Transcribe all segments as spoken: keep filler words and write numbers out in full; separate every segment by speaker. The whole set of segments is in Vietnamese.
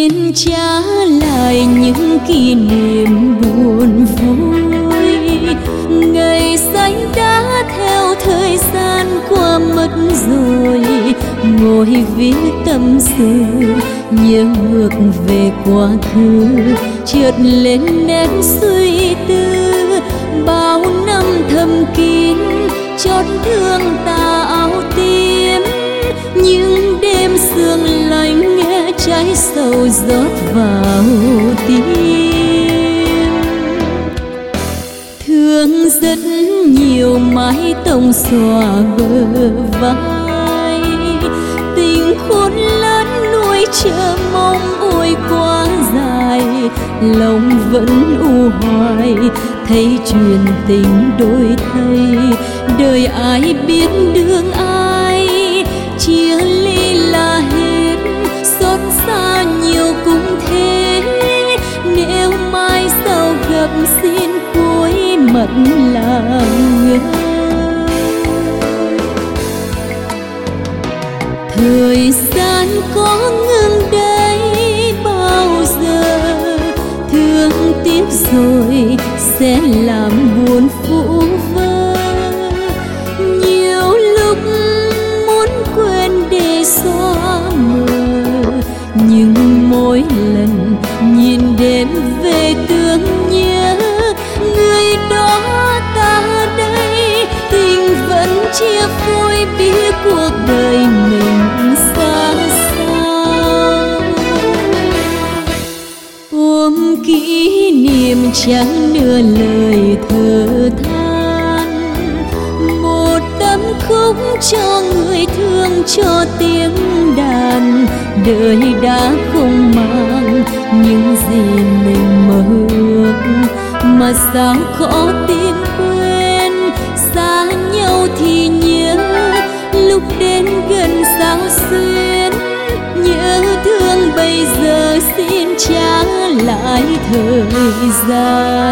Speaker 1: xin trả lại những kỷ niệm buồn vui. Ngày xanh đã theo thời gian qua mất rồi, ngồi viết tâm sự nhớ ngược về quá khứ, chợt lên nét suy tư. Bao năm thầm kín chót thương ta áo tím, những đêm sương lạnh nghe trái sầu rót vào tim. Thương rất nhiều mái tông xòa bờ vai, tình khôn lớn nuôi chờ mong ôi quá dài. Lòng vẫn u hoài thấy chuyện tình đổi thay, đời ai biết đường ai, chia ly là hết, xót xa nhiều cũng thế. Nếu mai sau gặp xin cuối mật làm ngơ. Thời gian có ngừng đây bao giờ, thương tiếc rồi sẽ làm buồn phũ vơ. Nhiều lúc muốn quên để xóa mờ, nhưng mỗi lần nhìn đêm về thương nhớ người đó ta đây. Tình vẫn chia phôi biết cuộc đời mình xa xao. Ôm kỷ niệm chẳng nửa lời thở than, một tấm khúc cho người thương cho tiếng đàn. Đời đã không mang những gì mình mơ ước, mà sao khó tìm quên. Xa nhau thì nhớ, lúc đến gần sao xuyên. Nhớ thương bây giờ xin trả lại thời gian.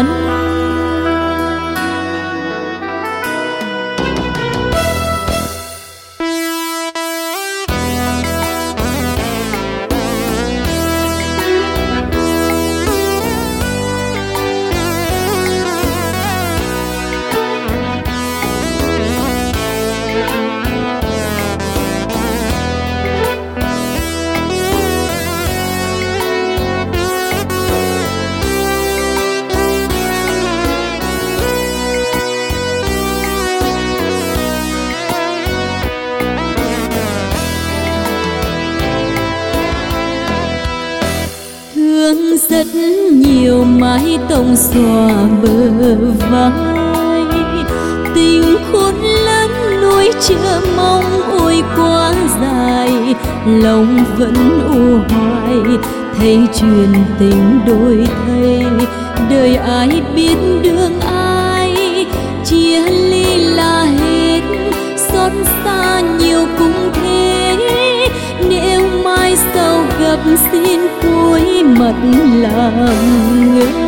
Speaker 1: Rất nhiều mái tông xòa bờ vai, tình khôn lớn nuôi chờ mong ôi quá dài. Lòng vẫn u hoài thấy chuyện tình đổi thay, đời ai biết đường ai, chia ly là hết, xót xa nhiều cũng thế. Nếu mai sau gặp xin cuối mật làm ngơ.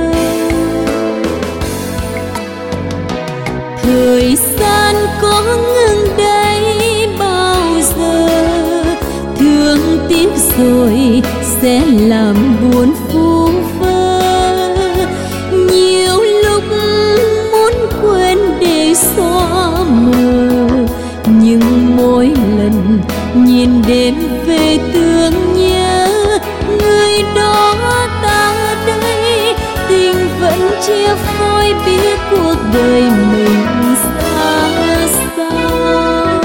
Speaker 1: Thời gian có ngừng đây bao giờ, thương tiếc rồi sẽ làm buồn phũ vơ. Nhiều lúc muốn quên để xóa mờ, nhưng mỗi lần nhìn đêm về thương nhớ người đó ta đây. Tình vẫn chia phôi biết cuộc đời mình xa xao.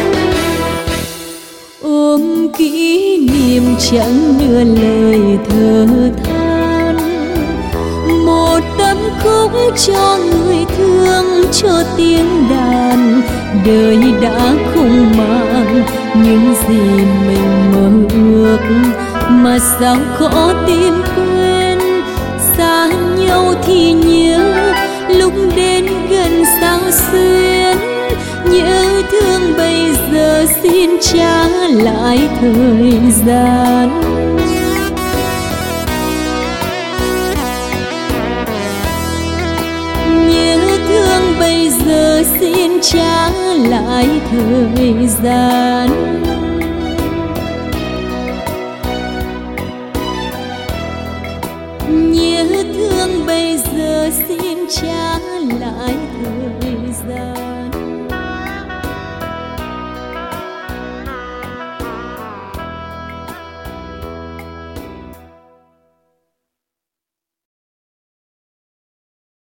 Speaker 1: Ôm kỷ niệm chẳng nửa lời thở than, một tấm khúc cho người thương cho tiếng đàn. Đời đã không mang những gì mình mơ ước, mà sao khó tìm quên. Xa nhau thì nhớ, lúc đến gần sao xuyên. Nhớ thương bây giờ xin trả lại thời gian. Nhớ thương bây giờ xin trả lại thời gian. trái